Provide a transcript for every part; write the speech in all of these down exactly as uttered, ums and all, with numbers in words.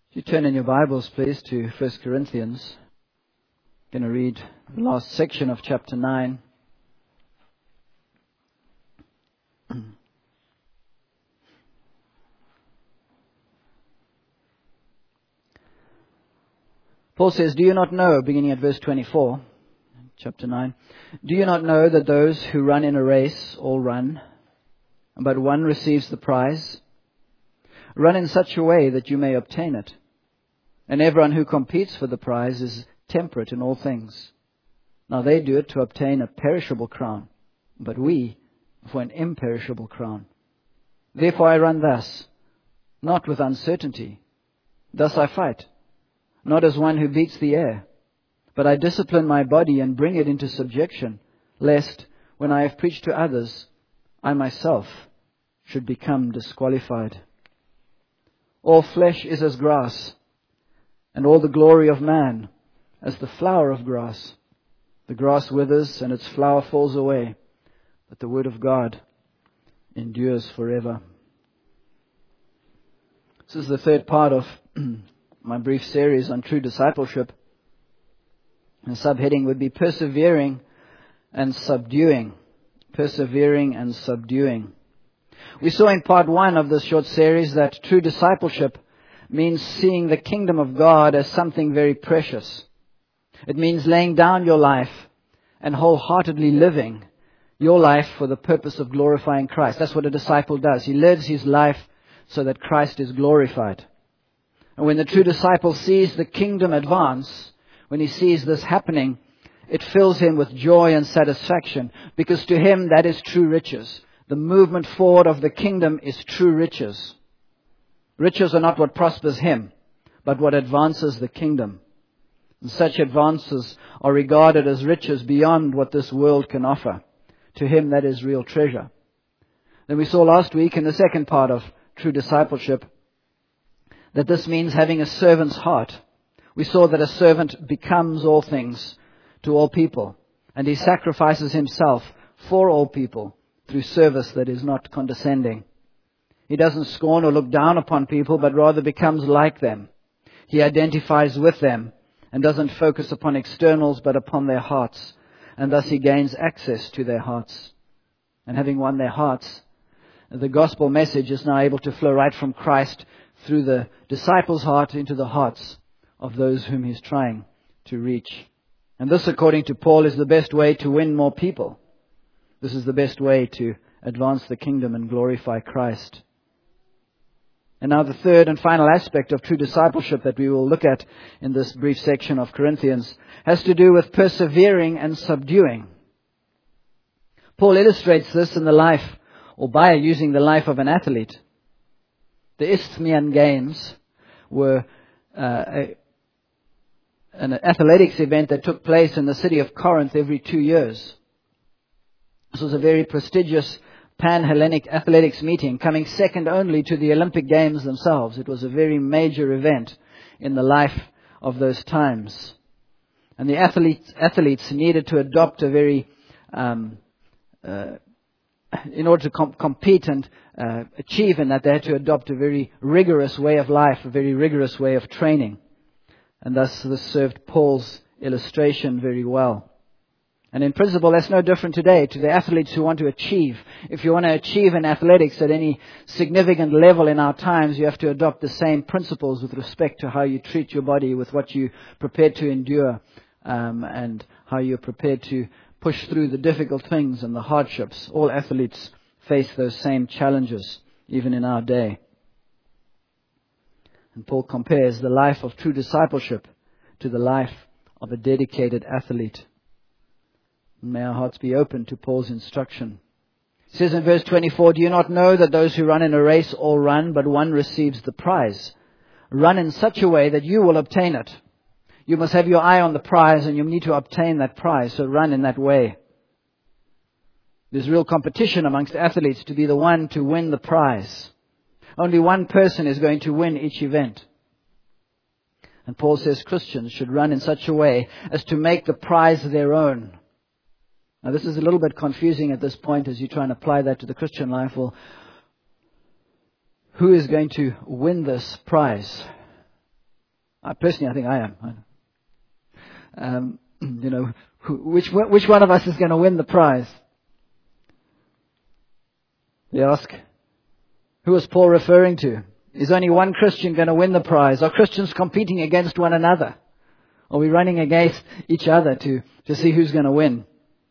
If you turn in your Bibles, please, to First Corinthians. I'm going to read the last section of chapter nine. Paul says, "Do you not know," beginning at verse twenty-four, chapter nine, "do you not know that those who run in a race all run, but one receives the prize? Run in such a way that you may obtain it. And everyone who competes for the prize is temperate in all things. Now they do it to obtain a perishable crown, but we for an imperishable crown. Therefore I run thus, not with uncertainty. Thus I fight, not as one who beats the air, but I discipline my body and bring it into subjection, lest, when I have preached to others, I myself should become disqualified. All flesh is as grass, and all the glory of man as the flower of grass. The grass withers and its flower falls away, but the word of God endures forever." This is the third part of my brief series on true discipleship. The subheading would be persevering and subduing. Persevering and subduing. We saw in part one of this short series that true discipleship means seeing the kingdom of God as something very precious. It means laying down your life and wholeheartedly living your life for the purpose of glorifying Christ. That's what a disciple does. He lives his life so that Christ is glorified. And when the true disciple sees the kingdom advance, when he sees this happening, it fills him with joy and satisfaction, because to him that is true riches. The movement forward of the kingdom is true riches. Riches are not what prospers him, but what advances the kingdom. And such advances are regarded as riches beyond what this world can offer. To him that is real treasure. Then we saw last week in the second part of true discipleship that this means having a servant's heart. We saw that a servant becomes all things to all people, and he sacrifices himself for all people through service that is not condescending. He doesn't scorn or look down upon people, but rather becomes like them. He identifies with them and doesn't focus upon externals, but upon their hearts. And thus he gains access to their hearts. And having won their hearts, the gospel message is now able to flow right from Christ through the disciples' heart into the hearts of those whom he's trying to reach. And this, according to Paul, is the best way to win more people. This is the best way to advance the kingdom and glorify Christ. And now the third and final aspect of true discipleship that we will look at in this brief section of Corinthians has to do with persevering and subduing. Paul illustrates this in the life, or by using the life of an athlete. The Isthmian Games were uh, a, an athletics event that took place in the city of Corinth every two years. This was a very prestigious Pan-Hellenic athletics meeting, coming second only to the Olympic Games themselves. It was a very major event in the life of those times. And the athletes, athletes needed to adopt a very, um, uh, in order to com- compete and uh, achieve in that, they had to adopt a very rigorous way of life, a very rigorous way of training. And thus this served Paul's illustration very well. And in principle, that's no different today to the athletes who want to achieve. If you want to achieve in athletics at any significant level in our times, you have to adopt the same principles with respect to how you treat your body, with what you're prepared to endure, um, and how you're prepared to push through the difficult things and the hardships. All athletes face those same challenges, even in our day. And Paul compares the life of true discipleship to the life of a dedicated athlete. May our hearts be open to Paul's instruction. It says in verse twenty-four, "Do you not know that those who run in a race all run, but one receives the prize? Run in such a way that you will obtain it." You must have your eye on the prize, and you need to obtain that prize, so run in that way. There's real competition amongst athletes to be the one to win the prize. Only one person is going to win each event. And Paul says Christians should run in such a way as to make the prize their own. Now this is a little bit confusing at this point as you try and apply that to the Christian life. Well, who is going to win this prize? I personally, I think I am. Um, you know, who, which which one of us is going to win the prize? They ask, who is Paul referring to? Is only one Christian going to win the prize? Are Christians competing against one another? Are we running against each other to, to see who's going to win?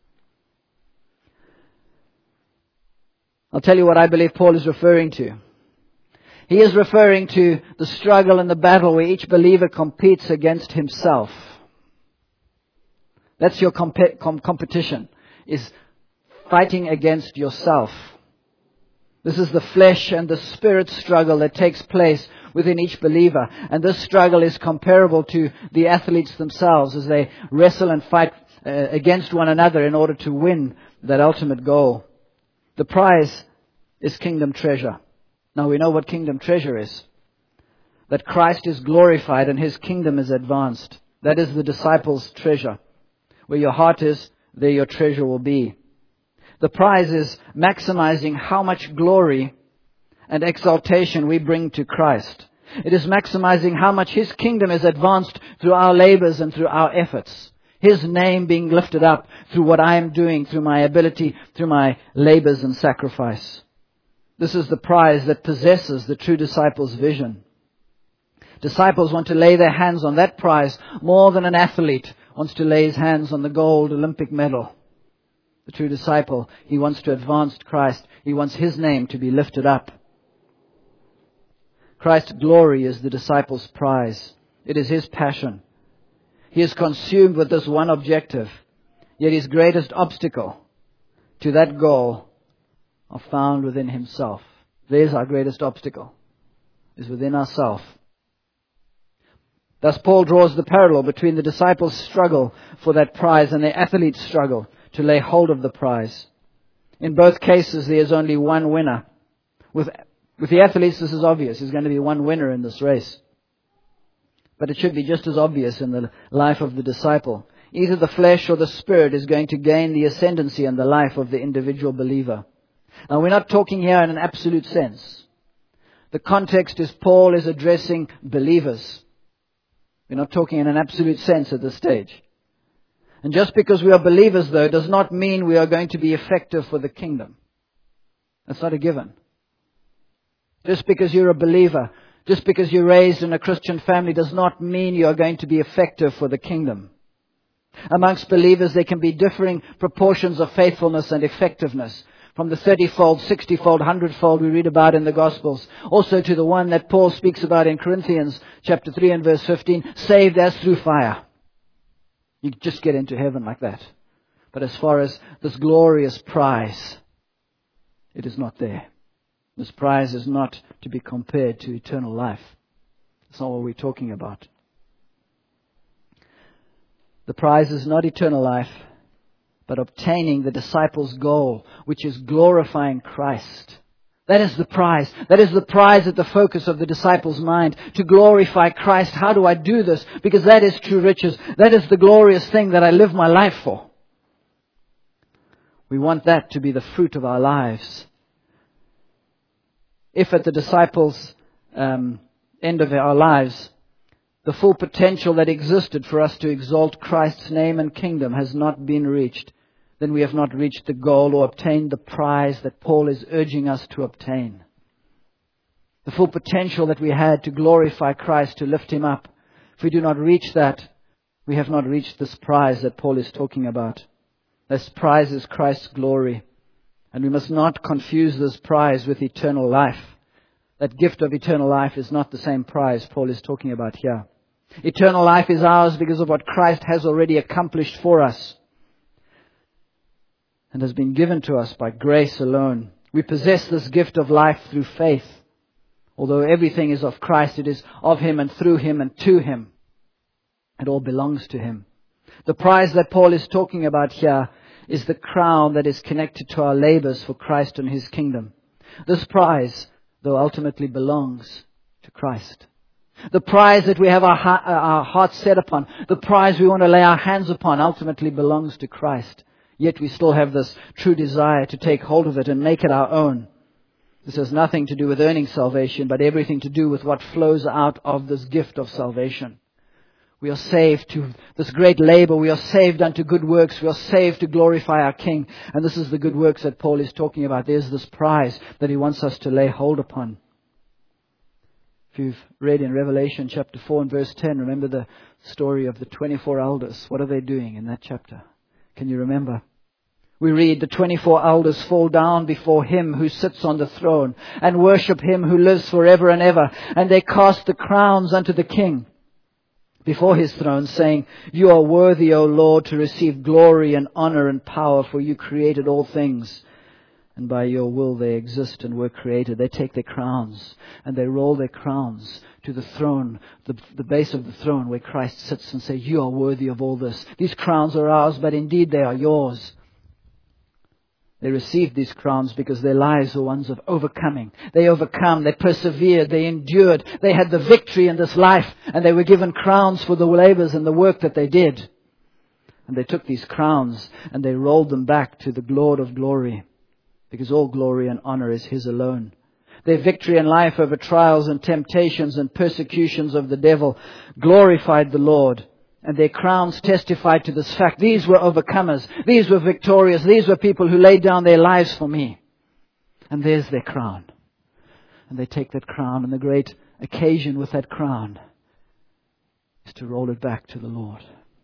I'll tell you what I believe Paul is referring to. He is referring to the struggle and the battle where each believer competes against himself. That's your comp- com- competition, is fighting against yourself. This is the flesh and the spirit struggle that takes place within each believer. And this struggle is comparable to the athletes themselves as they wrestle and fight uh, against one another in order to win that ultimate goal. The prize is kingdom treasure. Now we know what kingdom treasure is. That Christ is glorified and His kingdom is advanced. That is the disciples' treasure. Where your heart is, there your treasure will be. The prize is maximizing how much glory and exaltation we bring to Christ. It is maximizing how much His kingdom is advanced through our labors and through our efforts. His name being lifted up through what I am doing, through my ability, through my labors and sacrifice. This is the prize that possesses the true disciples' vision. Disciples want to lay their hands on that prize more than an athlete wants to lay his hands on the gold Olympic medal. The true disciple, he wants to advance Christ. He wants His name to be lifted up. Christ's glory is the disciple's prize. It is his passion. He is consumed with this one objective. Yet his greatest obstacle to that goal are found within himself. There's our greatest obstacle, is within ourselves. Thus Paul draws the parallel between the disciples' struggle for that prize and the athlete's struggle to lay hold of the prize. In both cases, there is only one winner. With, with the athletes, this is obvious. There's going to be one winner in this race. But it should be just as obvious in the life of the disciple. Either the flesh or the spirit is going to gain the ascendancy in the life of the individual believer. Now, we're not talking here in an absolute sense. The context is Paul is addressing believers. We're not talking in an absolute sense at this stage. And just because we are believers, though, does not mean we are going to be effective for the kingdom. That's not a given. Just because you're a believer, just because you're raised in a Christian family, does not mean you are going to be effective for the kingdom. Amongst believers, there can be differing proportions of faithfulness and effectiveness. From the thirty-fold, sixty-fold, one hundred-fold we read about in the Gospels. Also to the one that Paul speaks about in Corinthians chapter three and verse fifteen, saved as through fire. You just get into heaven like that. But as far as this glorious prize, it is not there. This prize is not to be compared to eternal life. That's not what we're talking about. The prize is not eternal life, but obtaining the disciples' goal, which is glorifying Christ. That is the prize. That is the prize at the focus of the disciples' mind. To glorify Christ. How do I do this? Because that is true riches. That is the glorious thing that I live my life for. We want that to be the fruit of our lives. If at the disciples' um, end of our lives, the full potential that existed for us to exalt Christ's name and kingdom has not been reached, then we have not reached the goal or obtained the prize that Paul is urging us to obtain. The full potential that we had to glorify Christ, to lift Him up. If we do not reach that, we have not reached this prize that Paul is talking about. This prize is Christ's glory. And we must not confuse this prize with eternal life. That gift of eternal life is not the same prize Paul is talking about here. Eternal life is ours because of what Christ has already accomplished for us and has been given to us by grace alone. We possess this gift of life through faith. Although everything is of Christ, it is of Him and through Him and to Him. It all belongs to Him. The prize that Paul is talking about here is the crown that is connected to our labors for Christ and His kingdom. This prize, though, ultimately belongs to Christ. The prize that we have our, ha- our hearts set upon, the prize we want to lay our hands upon, ultimately belongs to Christ. Yet we still have this true desire to take hold of it and make it our own. This has nothing to do with earning salvation, but everything to do with what flows out of this gift of salvation. We are saved to this great labor. We are saved unto good works. We are saved to glorify our King. And this is the good works that Paul is talking about. There's this prize that he wants us to lay hold upon. If you've read in Revelation chapter four and verse ten, remember the story of the twenty-four elders. What are they doing in that chapter? Can you remember? We read, the twenty-four elders fall down before Him who sits on the throne and worship Him who lives forever and ever. And they cast the crowns unto the King before His throne, saying, You are worthy, O Lord, to receive glory and honor and power, for You created all things. And by Your will they exist and were created. They take their crowns and they roll their crowns to the throne, the, the base of the throne where Christ sits, and say, You are worthy of all this. These crowns are ours, but indeed they are Yours. They received these crowns because their lives were ones of overcoming. They overcome, they persevered, they endured. They had the victory in this life, and they were given crowns for the labors and the work that they did. And they took these crowns and they rolled them back to the Lord of glory, because all glory and honor is His alone. Their victory in life over trials and temptations and persecutions of the devil glorified the Lord. And their crowns testified to this fact. These were overcomers. These were victorious. These were people who laid down their lives for me. And there's their crown. And they take that crown, and the great occasion with that crown is to roll it back to the Lord.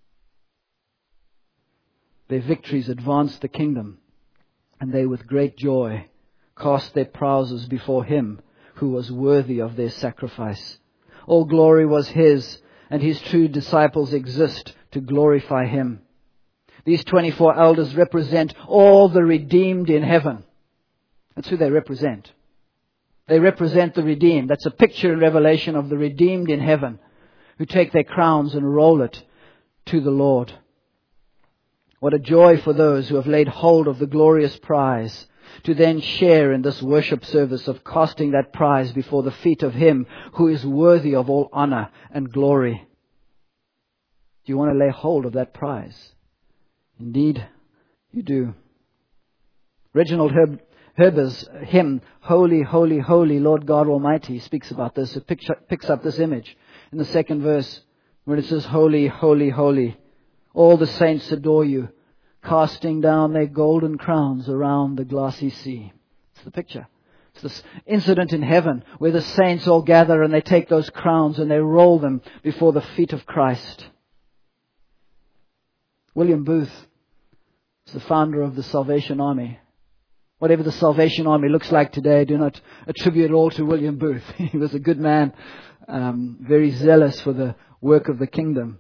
Their victories advanced the kingdom, and they with great joy cast their prizes before Him who was worthy of their sacrifice. All glory was His, and His true disciples exist to glorify Him. These twenty-four elders represent all the redeemed in heaven. That's who they represent. They represent the redeemed. That's a picture in Revelation of the redeemed in heaven, who take their crowns and roll it to the Lord. What a joy for those who have laid hold of the glorious prize, to then share in this worship service of casting that prize before the feet of Him who is worthy of all honor and glory. Do you want to lay hold of that prize? Indeed, you do. Reginald Herb, Herber's hymn, Holy, Holy, Holy, Lord God Almighty, speaks about this. It picks up, picks up this image in the second verse, where it says, Holy, Holy, Holy, all the saints adore You, casting down their golden crowns around the glassy sea. It's the picture. It's this incident in heaven where the saints all gather and they take those crowns and they roll them before the feet of Christ. William Booth is the founder of the Salvation Army. Whatever the Salvation Army looks like today, do not attribute it all to William Booth. He was a good man, um, very zealous for the work of the kingdom.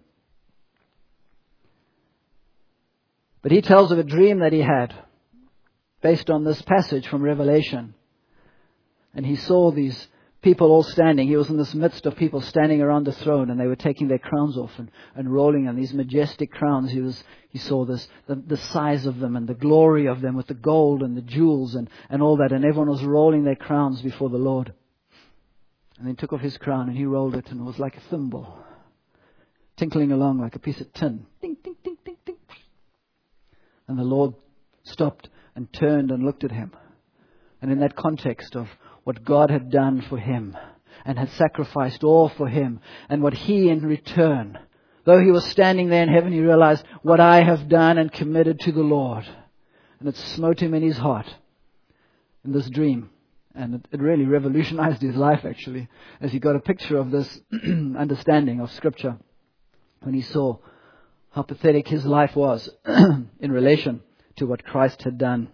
But he tells of a dream that he had based on this passage from Revelation. And he saw these people all standing. He was in this midst of people standing around the throne, and they were taking their crowns off and, and rolling them. These majestic crowns. He was he saw this the, the size of them and the glory of them with the gold and the jewels and, and all that. And everyone was rolling their crowns before the Lord. And then he took off his crown and he rolled it, and it was like a thimble, tinkling along like a piece of tin. Ding, ding, ding, ding, ding. And the Lord stopped and turned and looked at him. And in that context of what God had done for him and had sacrificed all for him, and what he in return, though he was standing there in heaven, he realized what I have done and committed to the Lord. And it smote him in his heart in this dream. And it, it really revolutionized his life, actually, as he got a picture of this understanding of Scripture when he saw how pathetic his life was in relation to what Christ had done.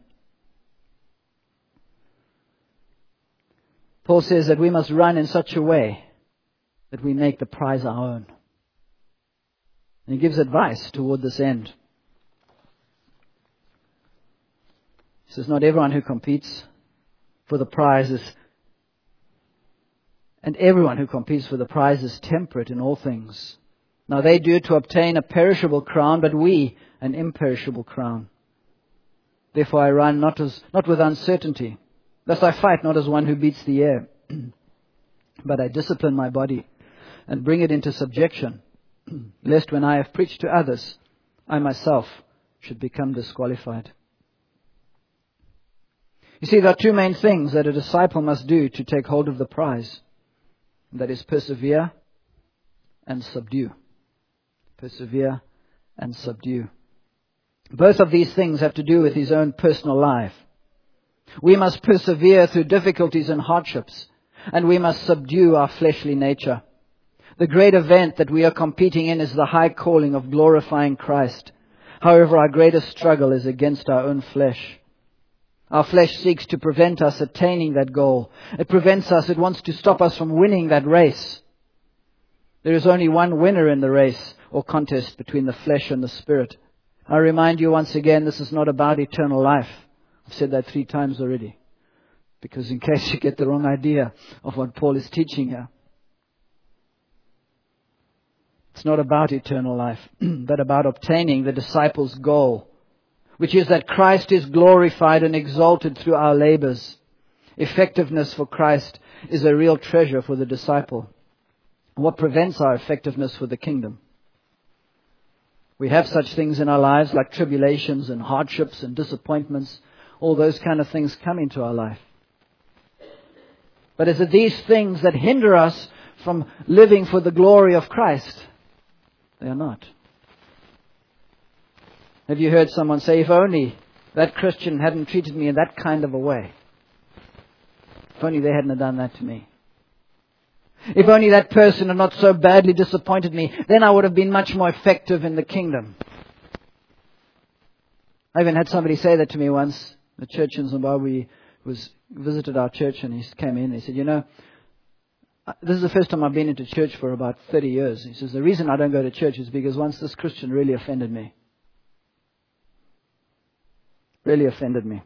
Paul says that we must run in such a way that we make the prize our own. And he gives advice toward this end. He says, not everyone who competes for the prize is, and everyone who competes for the prize is temperate in all things. Now they do it to obtain a perishable crown, but we an imperishable crown. Therefore I run not as not with uncertainty. Thus I fight not as one who beats the air, but I discipline my body and bring it into subjection, lest when I have preached to others, I myself should become disqualified. You see, there are two main things that a disciple must do to take hold of the prize. And that is persevere and subdue. Persevere and subdue. Both of these things have to do with his own personal life. We must persevere through difficulties and hardships, and we must subdue our fleshly nature. The great event that we are competing in is the high calling of glorifying Christ. However, our greatest struggle is against our own flesh. Our flesh seeks to prevent us attaining that goal. It prevents us, it wants to stop us from winning that race. There is only one winner in the race or contest between the flesh and the spirit. I remind you once again, this is not about eternal life. I've said that three times already. Because in case you get the wrong idea of what Paul is teaching here. It's not about eternal life, but about obtaining the disciples' goal, which is that Christ is glorified and exalted through our labors. Effectiveness for Christ is a real treasure for the disciple. What prevents our effectiveness for the kingdom? We have such things in our lives like tribulations and hardships and disappointments. All those kind of things come into our life. But is it these things that hinder us from living for the glory of Christ? They are not. Have you heard someone say, if only that Christian hadn't treated me in that kind of a way. If only they hadn't done that to me. If only that person had not so badly disappointed me, then I would have been much more effective in the kingdom. I even had somebody say that to me once. The church in Zimbabwe was visited our church and he came in and he said, you know, this is the first time I've been into church for about thirty years. He says, the reason I don't go to church is because once this Christian really offended me. Really offended me.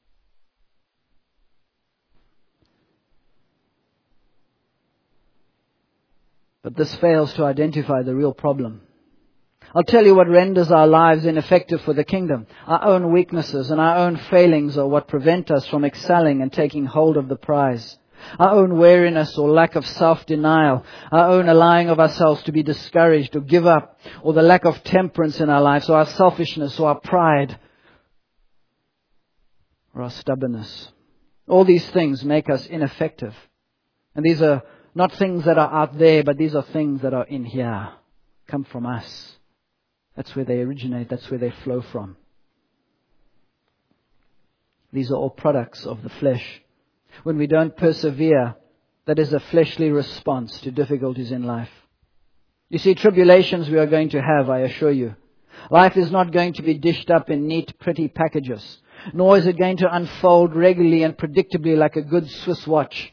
But this fails to identify the real problem. I'll tell you what renders our lives ineffective for the kingdom. Our own weaknesses and our own failings are what prevent us from excelling and taking hold of the prize. Our own weariness or lack of self-denial, our own allowing of ourselves to be discouraged or give up, or the lack of temperance in our lives, or our selfishness or our pride, or our stubbornness. All these things make us ineffective. And these are not things that are out there, but these are things that are in here, come from us. That's where they originate. That's where they flow from. These are all products of the flesh. When we don't persevere, that is a fleshly response to difficulties in life. You see, tribulations we are going to have, I assure you. Life is not going to be dished up in neat, pretty packages. Nor is it going to unfold regularly and predictably like a good Swiss watch.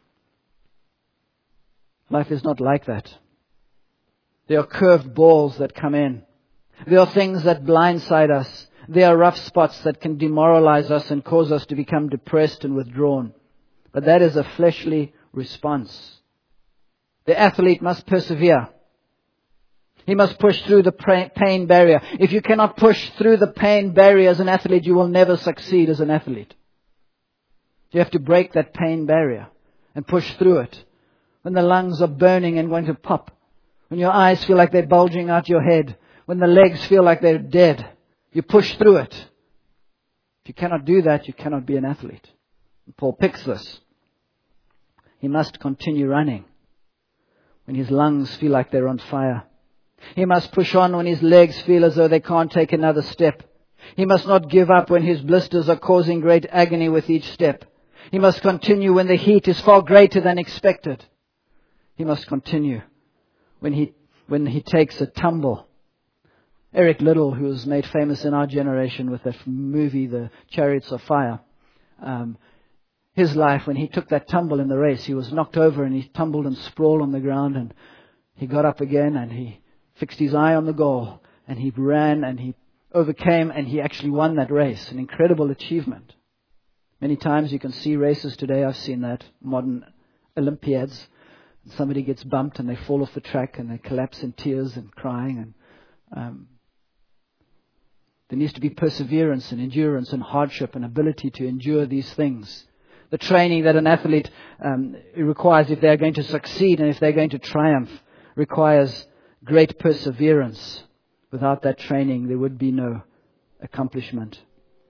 Life is not like that. There are curved balls that come in. There are things that blindside us. There are rough spots that can demoralize us and cause us to become depressed and withdrawn. But that is a fleshly response. The athlete must persevere. He must push through the pain barrier. If you cannot push through the pain barrier as an athlete, you will never succeed as an athlete. You have to break that pain barrier and push through it. When the lungs are burning and going to pop. When your eyes feel like they're bulging out your head. When the legs feel like they're dead. You push through it. If you cannot do that, you cannot be an athlete. And Paul picks this. He must continue running when his lungs feel like they're on fire. He must push on when his legs feel as though they can't take another step. He must not give up when his blisters are causing great agony with each step. He must continue when the heat is far greater than expected. He must continue when he when he takes a tumble. Eric Liddell, who was made famous in our generation with that movie, The Chariots of Fire, um, his life, when he took that tumble in the race, he was knocked over and he tumbled and sprawled on the ground, and he got up again and he fixed his eye on the goal and he ran and he overcame and he actually won that race. An incredible achievement. Many times you can see races today. I've seen that. Modern Olympiads. Somebody gets bumped and they fall off the track and they collapse in tears and crying. And um, there needs to be perseverance and endurance and hardship and ability to endure these things. The training that an athlete um, requires if they're going to succeed and if they're going to triumph requires great perseverance. Without that training, there would be no accomplishment.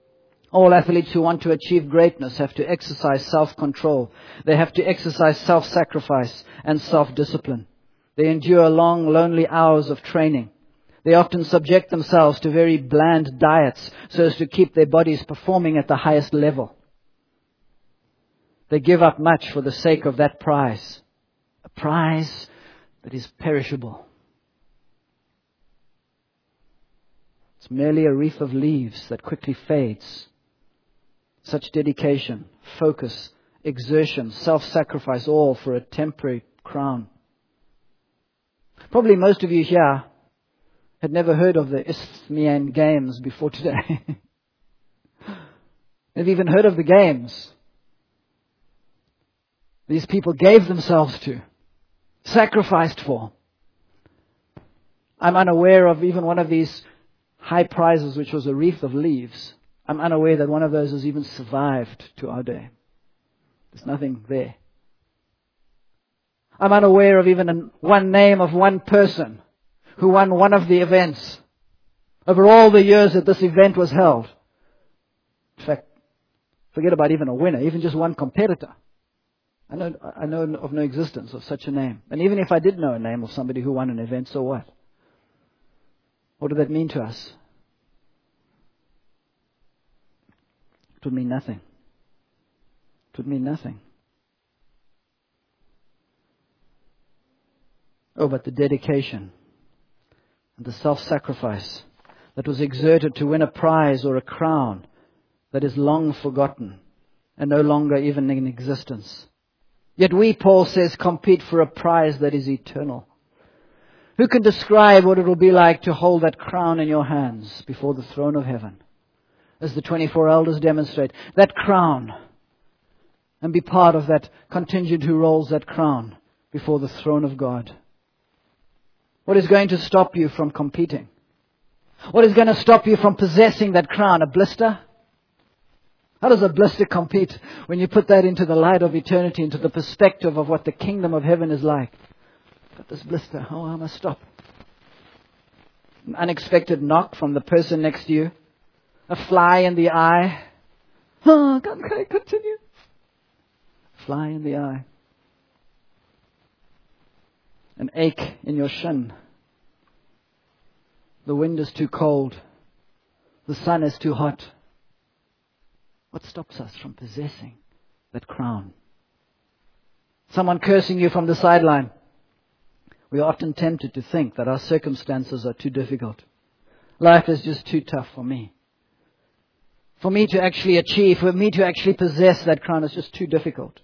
All athletes who want to achieve greatness have to exercise self-control. They have to exercise self-sacrifice and self-discipline. They endure long, lonely hours of training. They often subject themselves to very bland diets so as to keep their bodies performing at the highest level. They give up much for the sake of that prize, a prize that is perishable. It's merely a wreath of leaves that quickly fades. Such dedication, focus, exertion, self-sacrifice, all for a temporary crown. Probably most of you here had never heard of the Isthmian Games before today. They've even heard of the games these people gave themselves to, sacrificed for. I'm unaware of even one of these high prizes, which was a wreath of leaves. I'm unaware that one of those has even survived to our day. There's nothing there. I'm unaware of even one name of one person who won one of the events over all the years that this event was held. In fact, forget about even a winner, even just one competitor. I know, I know of no existence of such a name. And even if I did know a name of somebody who won an event, so what? What did that mean to us? It would mean nothing. It would mean nothing. Oh, but the dedication and the self-sacrifice that was exerted to win a prize or a crown that is long forgotten and no longer even in existence. Yet we, Paul says, compete for a prize that is eternal. Who can describe what it will be like to hold that crown in your hands before the throne of heaven? As the twenty-four elders demonstrate, that crown, and be part of that contingent who rolls that crown before the throne of God. What is going to stop you from competing? What is going to stop you from possessing that crown? A blister? How does a blister compete when you put that into the light of eternity, into the perspective of what the kingdom of heaven is like? Got this blister. Oh, I must stop. An unexpected knock from the person next to you. A fly in the eye. Oh, okay, continue. Fly in the eye. An ache in your shin. The wind is too cold. The sun is too hot. What stops us from possessing that crown? Someone cursing you from the sideline. We are often tempted to think that our circumstances are too difficult. Life is just too tough for me. For me to actually achieve, for me to actually possess that crown is just too difficult.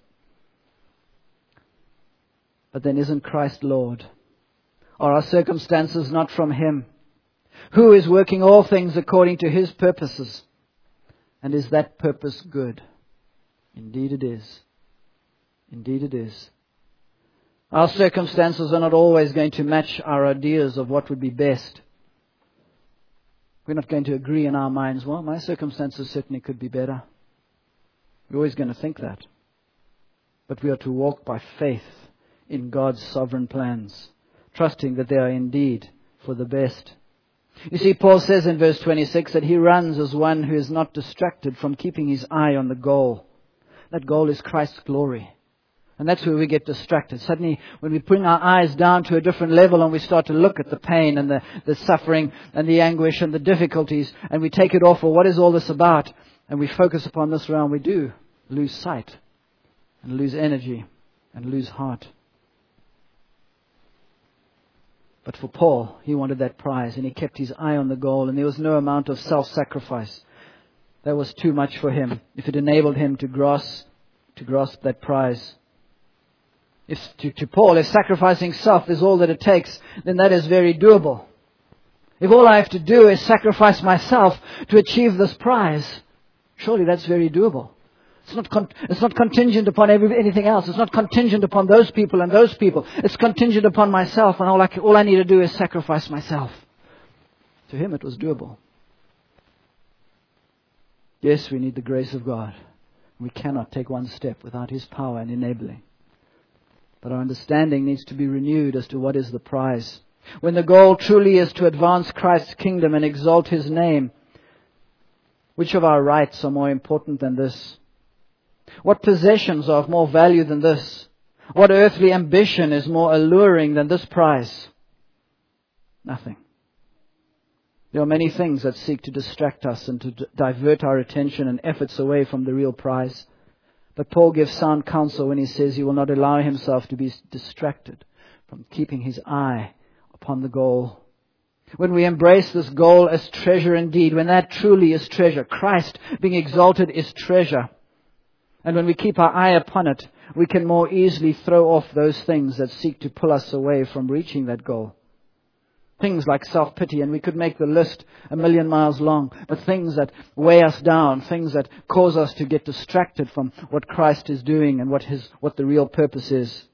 But then isn't Christ Lord? Are our circumstances not from Him? Who is working all things according to His purposes? And is that purpose good? Indeed it is. Indeed it is. Our circumstances are not always going to match our ideas of what would be best. We're not going to agree in our minds, well, my circumstances certainly could be better. We're always going to think that. But we are to walk by faith in God's sovereign plans, trusting that they are indeed for the best. You see, Paul says in verse twenty-six that he runs as one who is not distracted from keeping his eye on the goal. That goal is Christ's glory. And that's where we get distracted. Suddenly, when we bring our eyes down to a different level and we start to look at the pain and the, the suffering and the anguish and the difficulties, and we take it off, well, what is all this about? And we focus upon this realm, we do lose sight and lose energy and lose heart. But for Paul, he wanted that prize and he kept his eye on the goal, and there was no amount of self-sacrifice that was too much for him if it enabled him to grasp, to grasp that prize. If to, to Paul, if sacrificing self is all that it takes, then that is very doable. If all I have to do is sacrifice myself to achieve this prize, surely that's very doable. It's not con- it's not contingent upon every, anything else. It's not contingent upon those people and those people. It's contingent upon myself, and all I, all I need to do is sacrifice myself. To him it was doable. Yes, we need the grace of God. We cannot take one step without His power and enabling. But our understanding needs to be renewed as to what is the prize. When the goal truly is to advance Christ's kingdom and exalt His name, Which of our rights are more important than this? What possessions are of more value than this? What earthly ambition is more alluring than this prize? Nothing. There are many things that seek to distract us and to d- divert our attention and efforts away from the real prize. But Paul gives sound counsel when he says he will not allow himself to be distracted from keeping his eye upon the goal. When we embrace this goal as treasure indeed, when that truly is treasure, Christ being exalted is treasure. And when we keep our eye upon it, we can more easily throw off those things that seek to pull us away from reaching that goal. Things like self-pity, and we could make the list a million miles long, but things that weigh us down, things that cause us to get distracted from what Christ is doing and what his, what the real purpose is.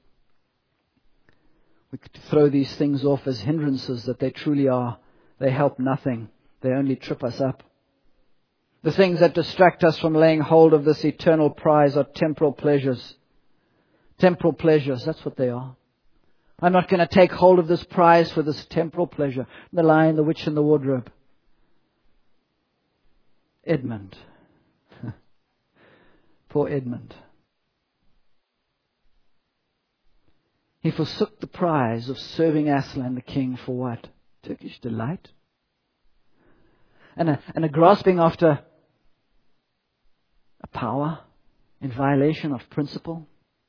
We could throw these things off as hindrances that they truly are. They help nothing. They only trip us up. The things that distract us from laying hold of this eternal prize are temporal pleasures. Temporal pleasures, that's what they are. I'm not going to take hold of this prize for this temporal pleasure. The Lion, the Witch, and the Wardrobe. Edmund. Poor Edmund. He forsook the prize of serving Aslan the king for what? Turkish delight? And a, and a grasping after a power in violation of principle.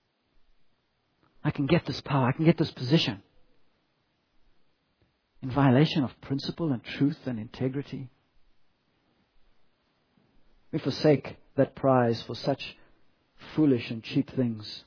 I can get this power, I can get this position in violation of principle and truth and integrity. We forsake that prize for such foolish and cheap things.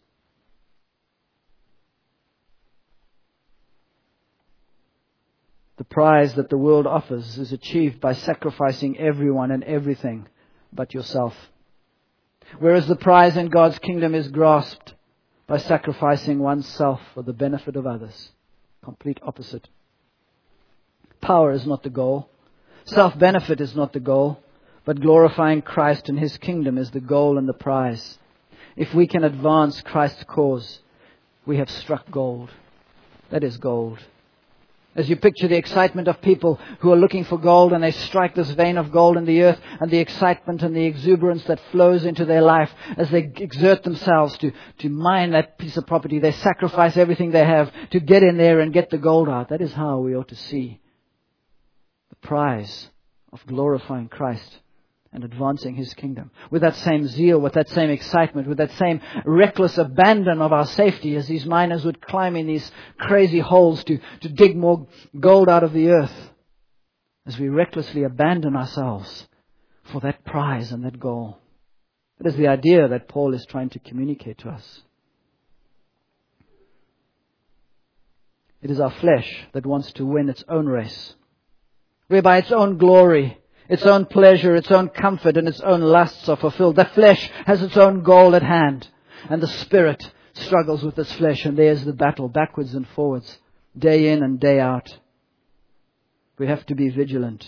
The prize that the world offers is achieved by sacrificing everyone and everything but yourself. Whereas the prize in God's kingdom is grasped by sacrificing oneself for the benefit of others. Complete opposite. Power is not the goal. Self-benefit is not the goal. But glorifying Christ and His kingdom is the goal and the prize. If we can advance Christ's cause, we have struck gold. That is gold. As you picture the excitement of people who are looking for gold and they strike this vein of gold in the earth, and the excitement and the exuberance that flows into their life as they exert themselves to, to mine that piece of property. They sacrifice everything they have to get in there and get the gold out. That is how we ought to see the prize of glorifying Christ and advancing His kingdom. With that same zeal, with that same excitement, with that same reckless abandon of our safety as these miners would climb in these crazy holes to, to dig more gold out of the earth. As we recklessly abandon ourselves for that prize and that goal. That is the idea that Paul is trying to communicate to us. It is our flesh that wants to win its own race, whereby its own glory, its own pleasure, its own comfort, and its own lusts are fulfilled. The flesh has its own goal at hand. And the spirit struggles with its flesh. And there's the battle, backwards and forwards, day in and day out. We have to be vigilant.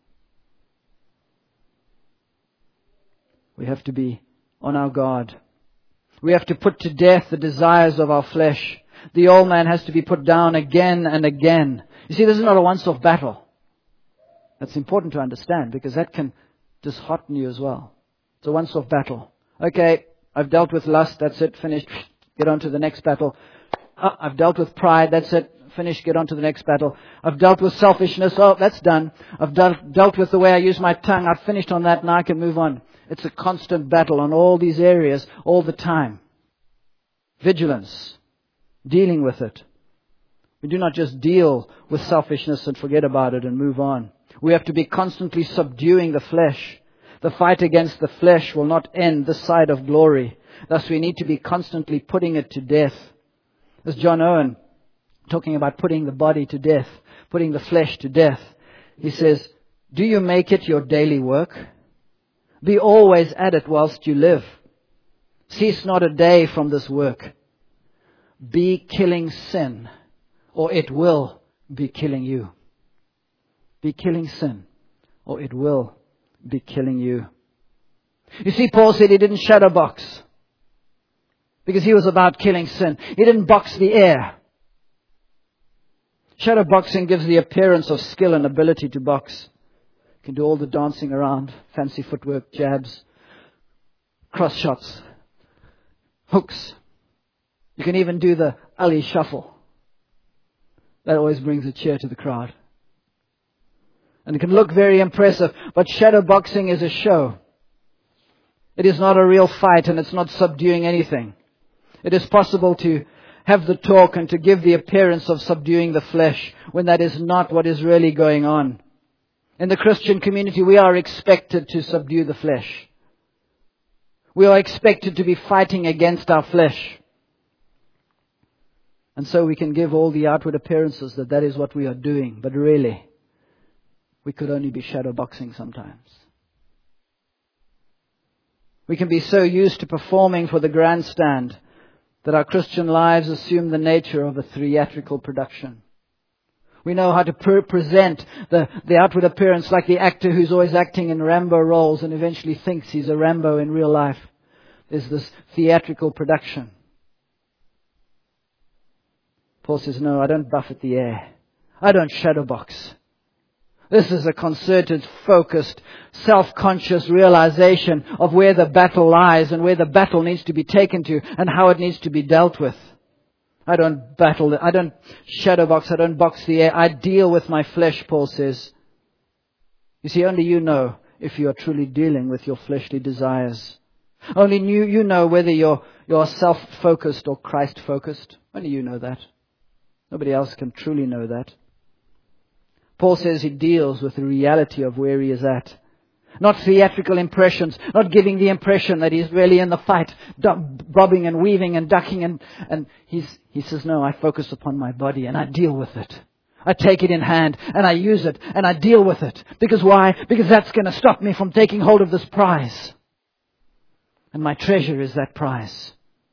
We have to be on our guard. We have to put to death the desires of our flesh. The old man has to be put down again and again. You see, this is not a once-off battle. That's important to understand because that can dishearten you as well. It's a once-off battle. Okay, I've dealt with lust, that's it, finished. Get on to the next battle. Oh, I've dealt with pride, that's it, finished, get on to the next battle. I've dealt with selfishness, oh, that's done. I've dealt, dealt with the way I use my tongue, I've finished on that, now I can move on. It's a constant battle on all these areas, all the time. Vigilance. Dealing with it. We do not just deal with selfishness and forget about it and move on. We have to be constantly subduing the flesh. The fight against the flesh will not end this side of glory. Thus we need to be constantly putting it to death. As John Owen, talking about putting the body to death, putting the flesh to death, he says, do you make it your daily work? Be always at it whilst you live. Cease not a day from this work. Be killing sin, or it will be killing you. Be killing sin, or it will be killing you. You see, Paul said he didn't shadow box because he was about killing sin. He didn't box the air. Shadow boxing gives the appearance of skill and ability to box. You can do all the dancing around, fancy footwork, jabs, cross shots, hooks. You can even do the Ali shuffle. That always brings a cheer to the crowd. And it can look very impressive, but shadow boxing is a show. It is not a real fight, and it's not subduing anything. It is possible to have the talk and to give the appearance of subduing the flesh when that is not what is really going on. In the Christian community, we are expected to subdue the flesh. We are expected to be fighting against our flesh. And so we can give all the outward appearances that that is what we are doing. But really, we could only be shadow boxing sometimes. We can be so used to performing for the grandstand that our Christian lives assume the nature of a theatrical production. We know how to pre- present the, the outward appearance like the actor who's always acting in Rambo roles and eventually thinks he's a Rambo in real life. There's this theatrical production. Paul says, no, I don't buffet the air. I don't shadow box. This is a concerted, focused, self-conscious realization of where the battle lies and where the battle needs to be taken to and how it needs to be dealt with. I don't battle, I don't shadow box, I don't box the air. I deal with my flesh, Paul says. You see, only you know if you are truly dealing with your fleshly desires. Only you, you know whether you're, you're self-focused or Christ-focused. Only you know that. Nobody else can truly know that. Paul says he deals with the reality of where he is at. Not theatrical impressions, not giving the impression that he's really in the fight, bobbing and weaving and ducking. And, and he's, he says, no, I focus upon my body and I deal with it. I take it in hand and I use it and I deal with it. Because why? Because that's going to stop me from taking hold of this prize. And my treasure is that prize.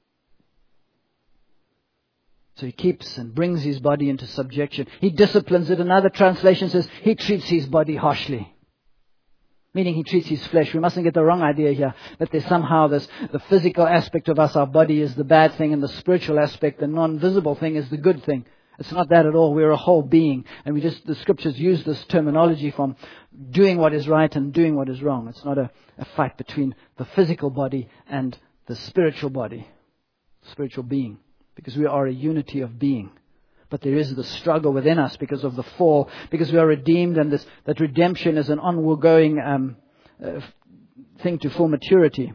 So he keeps and brings his body into subjection. He disciplines it. Another translation says he treats his body harshly. Meaning he treats his flesh. We mustn't get the wrong idea here that there's somehow this, the physical aspect of us, our body is the bad thing, and the spiritual aspect, the non-visible thing, is the good thing. It's not that at all. We're a whole being. And we just, the scriptures use this terminology from doing what is right and doing what is wrong. It's not a, a fight between the physical body and the spiritual body, spiritual being. Because we are a unity of being. But there is the struggle within us because of the fall. Because we are redeemed, and this, that redemption is an ongoing um, uh, thing to full maturity.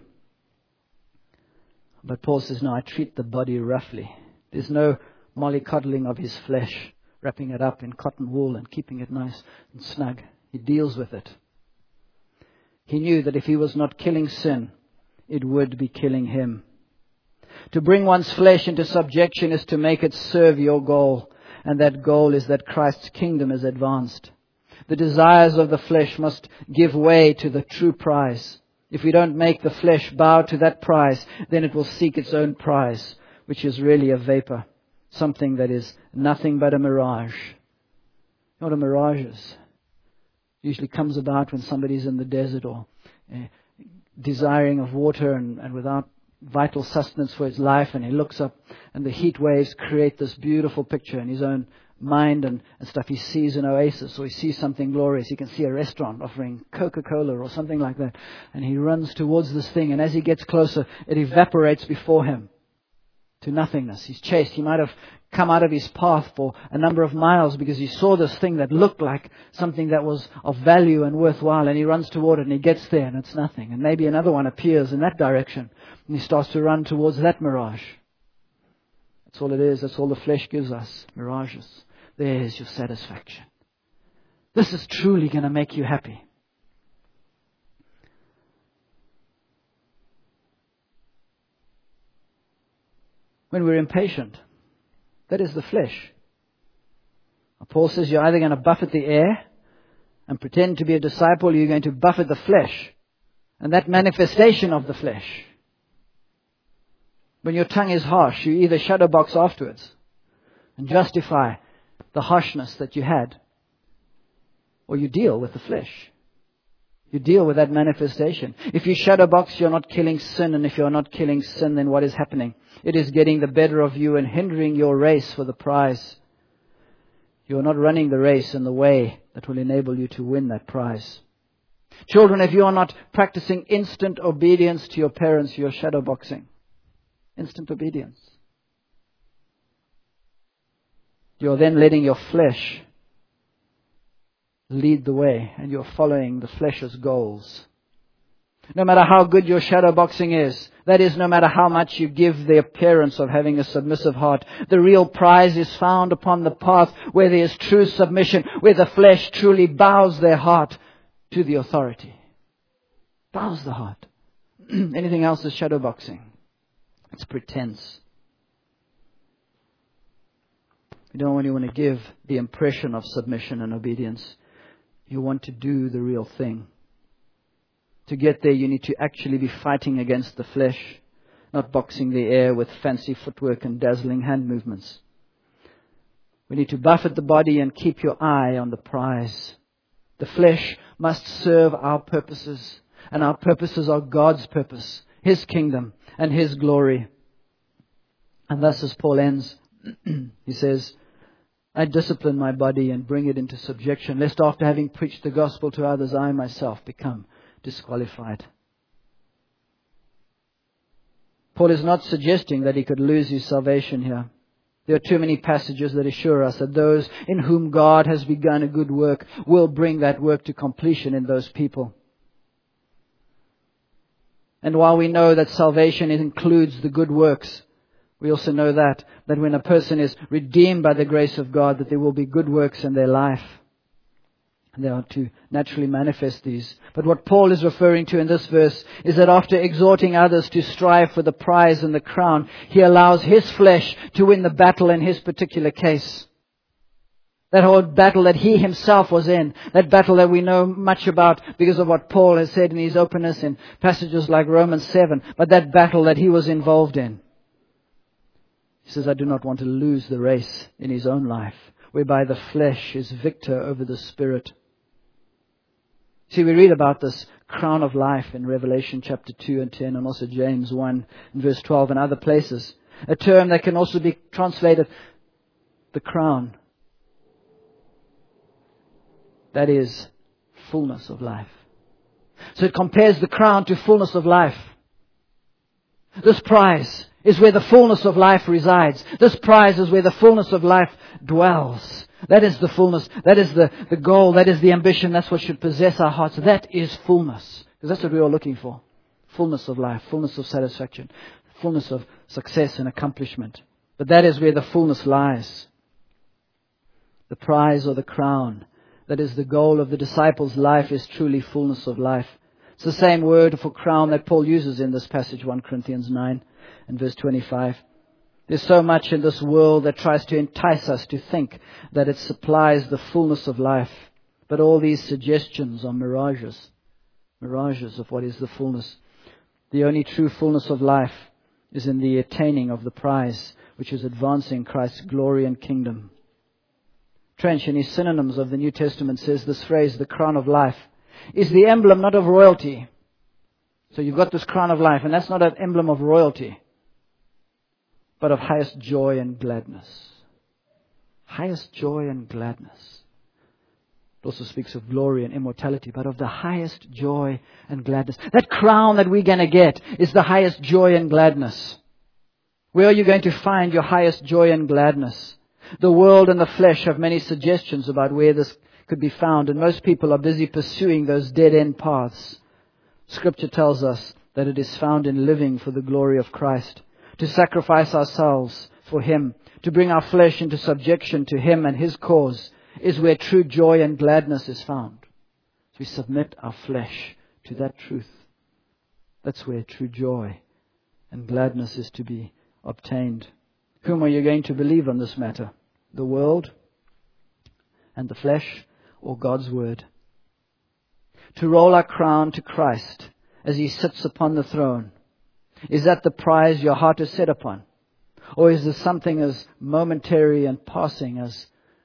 But Paul says, no, I treat the body roughly. There's no mollycoddling of his flesh, wrapping it up in cotton wool and keeping it nice and snug. He deals with it. He knew that if he was not killing sin, it would be killing him. To bring one's flesh into subjection is to make it serve your goal. And that goal is that Christ's kingdom is advanced. The desires of the flesh must give way to the true prize. If we don't make the flesh bow to that prize, then it will seek its own prize, which is really a vapor. Something that is nothing but a mirage. You know what a mirage is? It usually comes about when somebody's in the desert or uh, desiring of water and, and without vital sustenance for his life, and he looks up and the heat waves create this beautiful picture in his own mind and, and stuff. He sees an oasis, or he sees something glorious. He can see a restaurant offering Coca-Cola or something like that, and he runs towards this thing, and as he gets closer it evaporates before him to nothingness. He's chased. He might have come out of his path for a number of miles because he saw this thing that looked like something that was of value and worthwhile, and he runs toward it and he gets there and it's nothing. And maybe another one appears in that direction and he starts to run towards that mirage. That's all it is. That's all the flesh gives us. Mirages. There's your satisfaction. This is truly going to make you happy. When we're impatient, that is the flesh. Paul says you're either going to buffet the air and pretend to be a disciple, or you're going to buffet the flesh. And that manifestation of the flesh. When your tongue is harsh, you either shadow box afterwards and justify the harshness that you had, or you deal with the flesh. You deal with that manifestation. If you shadow box, you're not killing sin. And if you're not killing sin, then what is happening? It is getting the better of you and hindering your race for the prize. You're not running the race in the way that will enable you to win that prize. Children, if you are not practicing instant obedience to your parents, you're shadowboxing. Instant obedience. You're then letting your flesh lead the way, and you're following the flesh's goals. No matter how good your shadowboxing is, that is, no matter how much you give the appearance of having a submissive heart, the real prize is found upon the path where there is true submission, where the flesh truly bows their heart to the authority. Bows the heart. Anything else is shadowboxing. It's pretense. You don't only want to give the impression of submission and obedience. You want to do the real thing. To get there, you need to actually be fighting against the flesh, not boxing the air with fancy footwork and dazzling hand movements. We need to buffet the body and keep your eye on the prize. The flesh must serve our purposes, and our purposes are God's purpose, His kingdom and His glory. And thus, as Paul ends, he says, I discipline my body and bring it into subjection, lest after having preached the gospel to others, I myself become disqualified. Paul is not suggesting that he could lose his salvation here. There are too many passages that assure us that those in whom God has begun a good work will bring that work to completion in those people. And while we know that salvation includes the good works, we also know that, that when a person is redeemed by the grace of God, that there will be good works in their life. And they are to naturally manifest these. But what Paul is referring to in this verse is that after exhorting others to strive for the prize and the crown, he allows his flesh to win the battle in his particular case. That whole battle that he himself was in, that battle that we know much about because of what Paul has said in his openness in passages like Romans seven, but that battle that he was involved in. He says, I do not want to lose the race in his own life, whereby the flesh is victor over the spirit. See, we read about this crown of life in Revelation chapter two and ten, and also James one and verse twelve and other places. A term that can also be translated the crown. That is fullness of life. So it compares the crown to fullness of life. This prize is where the fullness of life resides. This prize is where the fullness of life dwells. That is the fullness. That is the, the goal. That is the ambition. That's what should possess our hearts. That is fullness. Because that's what we're all looking for. Fullness of life. Fullness of satisfaction. Fullness of success and accomplishment. But that is where the fullness lies. The prize or the crown. That is the goal of the disciples' life is truly fullness of life. It's the same word for crown that Paul uses in this passage, First Corinthians nine and verse twenty-five. There's so much in this world that tries to entice us to think that it supplies the fullness of life. But all these suggestions are mirages. Mirages of what is the fullness. The only true fullness of life is in the attaining of the prize, which is advancing Christ's glory and kingdom. Trench, in his synonyms of the New Testament, says this phrase, the crown of life, is the emblem not of royalty. So you've got this crown of life, and that's not an emblem of royalty, but of highest joy and gladness. Highest joy and gladness. It also speaks of glory and immortality, but of the highest joy and gladness. That crown that we're going to get is the highest joy and gladness. Where are you going to find your highest joy and gladness? The world and the flesh have many suggestions about where this could be found, and most people are busy pursuing those dead-end paths. Scripture tells us that it is found in living for the glory of Christ. To sacrifice ourselves for Him, to bring our flesh into subjection to Him and His cause, is where true joy and gladness is found. So we submit our flesh to that truth. That's where true joy and gladness is to be obtained. Whom are you going to believe on this matter? The world and the flesh, or God's Word? To roll our crown to Christ as He sits upon the throne. Is that the prize your heart is set upon? Or is this something as momentary and passing as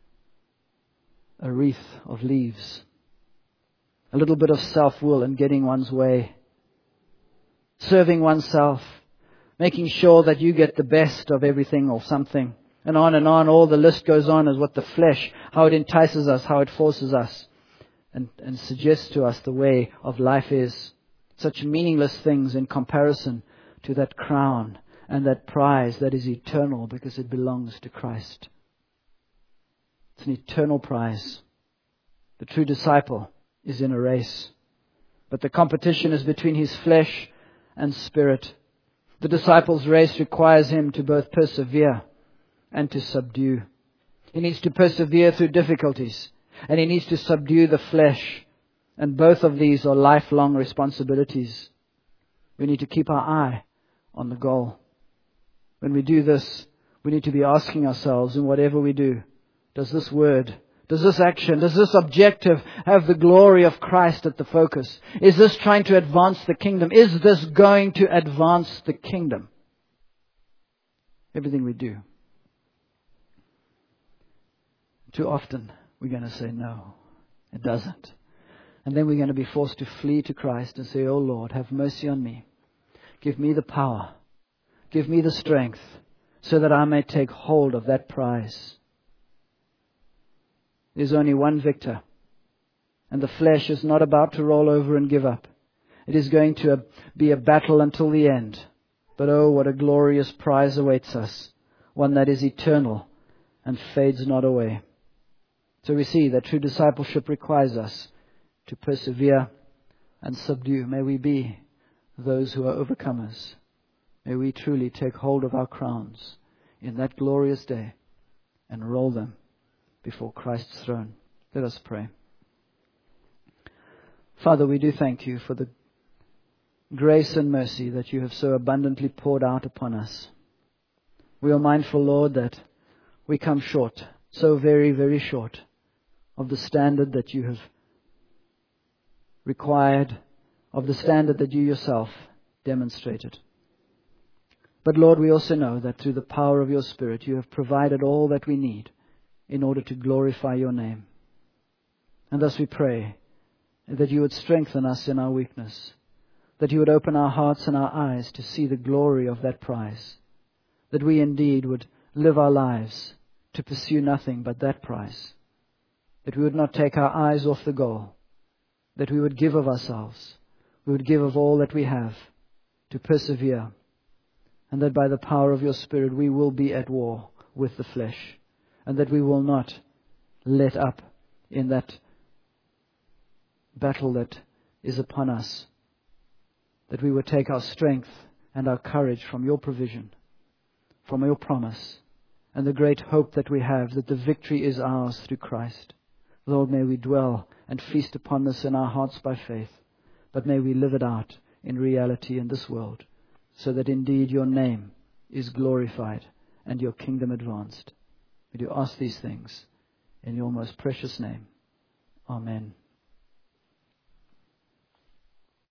a wreath of leaves? A little bit of self-will and getting one's way. Serving oneself. Making sure that you get the best of everything or something. And on and on, all the list goes on as what the flesh, how it entices us, how it forces us. and, and suggests to us the way of life is. Such meaningless things in comparison to that crown and that prize that is eternal because it belongs to Christ. It's an eternal prize. The true disciple is in a race, but the competition is between his flesh and spirit. The disciple's race requires him to both persevere and to subdue. He needs to persevere through difficulties, and he needs to subdue the flesh. And both of these are lifelong responsibilities. We need to keep our eye on the goal. When we do this, we need to be asking ourselves, in whatever we do, does this word, does this action, does this objective have the glory of Christ at the focus? Is this trying to advance the kingdom? Is this going to advance the kingdom? Everything we do. Too often, we're going to say, no, it doesn't. And then we're going to be forced to flee to Christ and say, oh Lord, have mercy on me. Give me the power. Give me the strength so that I may take hold of that prize. There's only one victor. And the flesh is not about to roll over and give up. It is going to be a battle until the end. But oh, what a glorious prize awaits us. One that is eternal and fades not away. So we see that true discipleship requires us to persevere and subdue. May we be those who are overcomers. May we truly take hold of our crowns in that glorious day and roll them before Christ's throne. Let us pray. Father, we do thank you for the grace and mercy that you have so abundantly poured out upon us. We are mindful, Lord, that we come short, so very, very short, of the standard that you have required, of the standard that you yourself demonstrated. But Lord, we also know that through the power of your Spirit, you have provided all that we need in order to glorify your name. And thus we pray that you would strengthen us in our weakness, that you would open our hearts and our eyes to see the glory of that prize, that we indeed would live our lives to pursue nothing but that prize, that we would not take our eyes off the goal, that we would give of ourselves, we would give of all that we have to persevere, and that by the power of your Spirit we will be at war with the flesh, and that we will not let up in that battle that is upon us, that we would take our strength and our courage from your provision, from your promise, and the great hope that we have that the victory is ours through Christ. Lord, may we dwell and feast upon this in our hearts by faith, but may we live it out in reality in this world, so that indeed your name is glorified and your kingdom advanced. We do ask these things in your most precious name. Amen.